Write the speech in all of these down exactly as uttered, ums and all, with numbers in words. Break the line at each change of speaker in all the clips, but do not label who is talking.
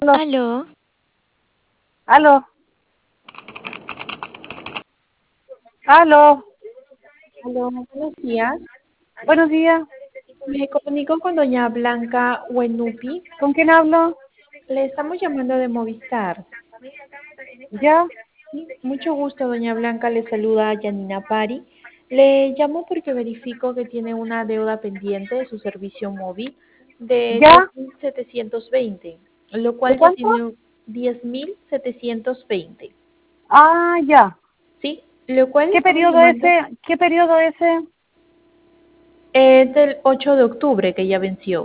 Aló,
Aló,
aló, aló.
Aló, buenos días.
Buenos días.
Me comunico con doña Blanca Huenupi.
¿Con quién hablo?
Le estamos llamando de Movistar.
¿Ya?
Sí, mucho gusto, doña Blanca. Le saluda Yanina Pari. Le llamo porque verifico que tiene una deuda pendiente de su servicio móvil de diez
¿Ya?
mil setecientos veinte, lo
¿De
cual ya
cuánto?
tiene diez mil setecientos veinte.
Ah, ya.
Sí, lo cual
¿Qué
estamos
periodo
llamando
ese? ¿Qué periodo ese?
es del ocho de octubre que ya venció.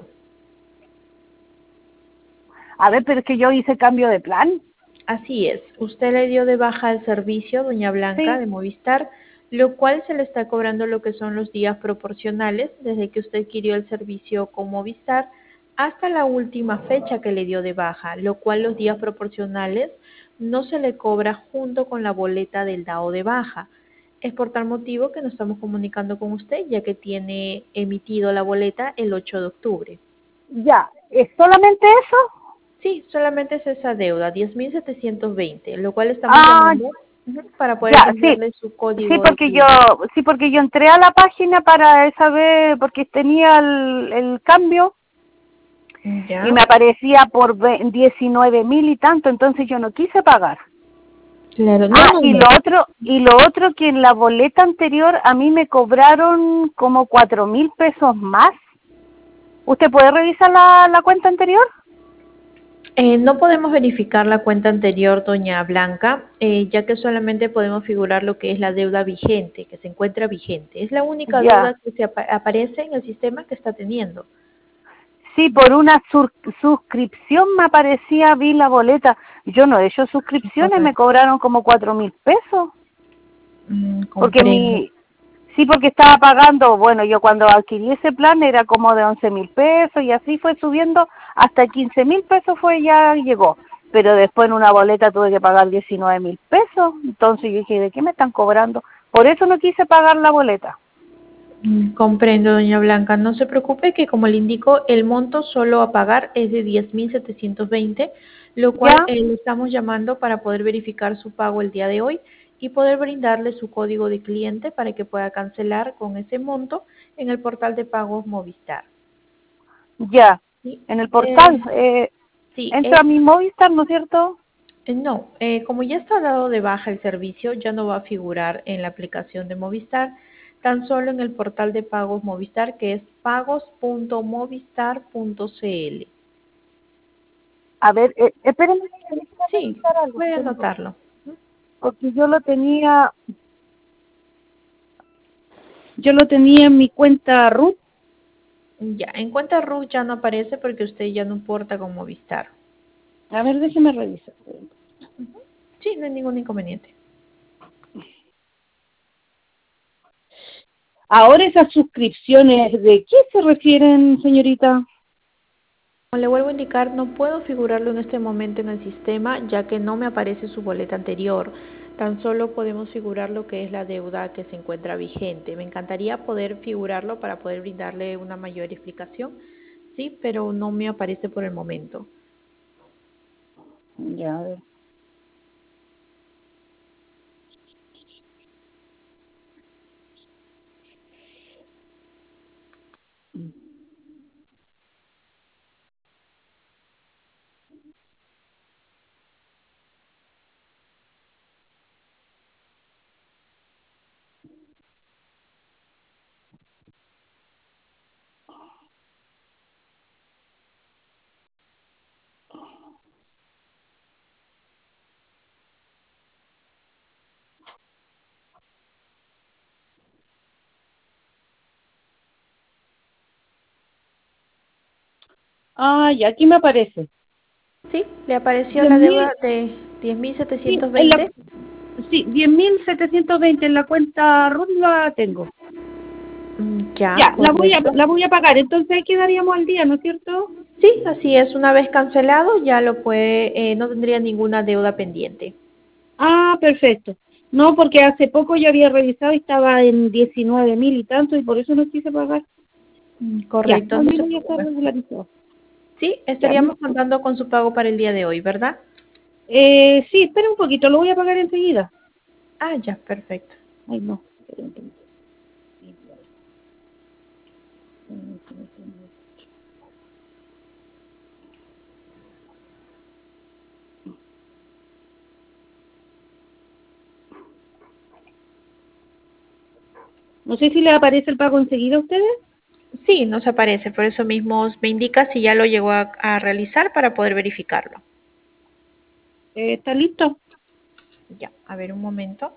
A ver, pero es que yo hice cambio de plan.
Así es, usted le dio de baja el servicio, doña Blanca,
Sí.
de Movistar, lo cual se le está cobrando lo que son los días proporcionales desde que usted adquirió el servicio con Movistar hasta la última fecha que le dio de baja, lo cual los días proporcionales no se le cobra junto con la boleta del dado de baja. Es por tal motivo que nos estamos comunicando con usted, ya que tiene emitido la boleta el ocho de octubre.
Ya. ¿Es solamente eso?
Sí, solamente es esa deuda, diez mil setecientos veinte, lo cual estamos
Ah,
llamando ujú, para poder
ya, sí.
brindarle su
Sí,
código de
porque yo,
cliente.
sí, porque yo entré a la página para saber, porque tenía el, el cambio y
Ya,
me aparecía por ve- diecinueve mil y tanto, entonces yo no quise pagar.
claro, no,
Ah,
no,
y
no.
lo otro, y lo otro que en la boleta anterior a mí me cobraron como cuatro mil pesos más. ¿Usted puede revisar la, la cuenta anterior?
Eh, no podemos verificar la cuenta anterior, doña Blanca, eh, ya que solamente podemos figurar lo que es la deuda vigente, que se encuentra vigente. Es la única deuda
Ya.
que se apa- aparece en el sistema que está teniendo.
Sí, por una sur- suscripción me aparecía, vi la boleta. Yo no he hecho suscripciones, me
Correcto.
cobraron como cuatro mil pesos.
Mm,
Porque
comprendo.
mi, sí, porque estaba pagando, bueno, yo cuando adquirí ese plan era como de once mil pesos y así fue subiendo hasta quince mil pesos fue ya llegó. Pero después en una boleta tuve que pagar diecinueve mil pesos. Entonces yo dije, ¿de qué me están cobrando? Por eso no quise pagar la boleta.
Mm, comprendo, doña Blanca. No se preocupe que, como le indico, el monto solo a pagar es de diez mil setecientos veinte, lo cual
¿Ya?
eh, le estamos llamando para poder verificar su pago el día de hoy y poder brindarle su código de cliente para que pueda cancelar con ese monto en el portal de pagos Movistar.
Ya.
¿Sí?
En el portal.
Eh,
Eh,
sí,
entra
es,
a mi Movistar, ¿no es cierto?
eh, no, eh, como ya está dado de baja el servicio, ya no va a figurar en la aplicación de Movistar, tan solo en el portal de pagos Movistar, que es pagos punto movistar punto cl.
A ver, eh, espérenme, déjame
Sí,
revisar algo.
puede
Espérenme.
anotarlo.
Porque yo lo tenía, yo lo tenía en mi cuenta RUT.
Ya, en cuenta R U ya no aparece porque usted ya no porta con Movistar.
A ver, déjeme revisar.
Sí, no hay ningún inconveniente.
Ahora esas suscripciones, ¿de qué se refieren, señorita?
Como le vuelvo a indicar, no puedo figurarlo en este momento en el sistema, ya que no me aparece su boleta anterior. Tan solo podemos figurar lo que es la deuda que se encuentra vigente. Me encantaría poder figurarlo para poder brindarle una mayor explicación, sí, pero no me aparece por el momento.
Ya, a ver. Ah, ya, aquí me aparece.
Sí, le apareció
Diez
la deuda
mil,
de diez mil
sí,
setecientos
en la,
veinte.
sí, diez mil setecientos veinte en la cuenta RUT la tengo.
Mm, Ya,
Ya, la voy a,
correcto.
la voy a pagar, entonces ahí quedaríamos al día, ¿no es cierto?
Sí, así es. Una vez cancelado ya lo puede, eh, no tendría ninguna deuda pendiente.
Ah, perfecto. No, porque hace poco yo había revisado y estaba en diecinueve mil y tanto y por eso no quise pagar.
Mm,
Ya,
Correcto,
al
no se
menos ya está
preocupe.
regularizado.
Sí,
Ya,
estaríamos contando con su pago para el día de hoy, ¿verdad?
eh, sí, espera un poquito, lo voy a pagar enseguida.
Ah, ya, perfecto.
Ay, no. No sé si les aparece el pago enseguida a ustedes.
Sí, nos aparece, por eso mismo me indica si ya lo llegó a, a realizar para poder verificarlo.
Eh, ¿Está listo?
Ya, a ver un momento.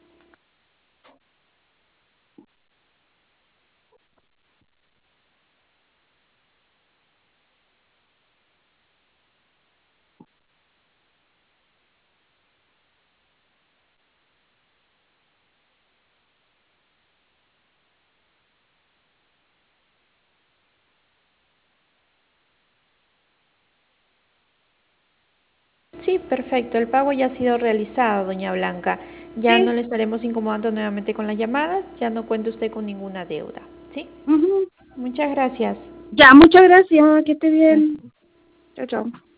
Sí, perfecto. El pago ya ha sido realizado, doña Blanca. Ya no
Sí.
le estaremos incomodando nuevamente con las llamadas. Ya no cuenta usted con ninguna deuda. ¿Sí?
Uh-huh.
Muchas gracias.
Ya, muchas gracias. Que esté bien.
Gracias.
Chao, chao.